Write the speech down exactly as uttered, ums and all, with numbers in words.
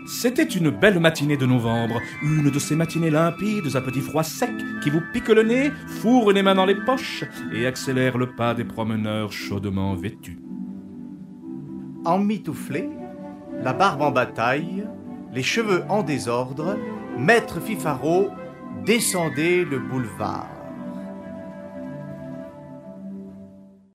C'était une belle matinée de novembre, une de ces matinées limpides à petit froid sec qui vous piquent le nez, fourrent les mains dans les poches et accélèrent le pas des promeneurs chaudement vêtus. Emmitouflé, la barbe en bataille, les cheveux en désordre, Maître Fifaro descendait le boulevard.